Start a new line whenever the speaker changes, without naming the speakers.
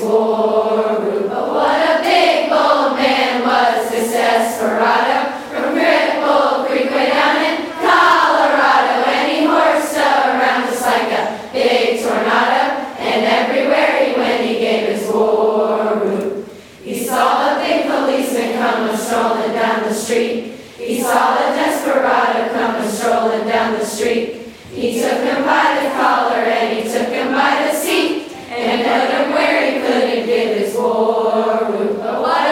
war whoop. But what a big bold man was this Desperado from Cripple Creek way down in Colorado, and he horsed around just like a big tornado, and everywhere he went he gave his war whoop. He saw the big policeman coming strolling down the street. He saw the Desperado coming strolling down the street. He took him by the collar and he took him by the seat and put him where he couldn't give his war whoop. But what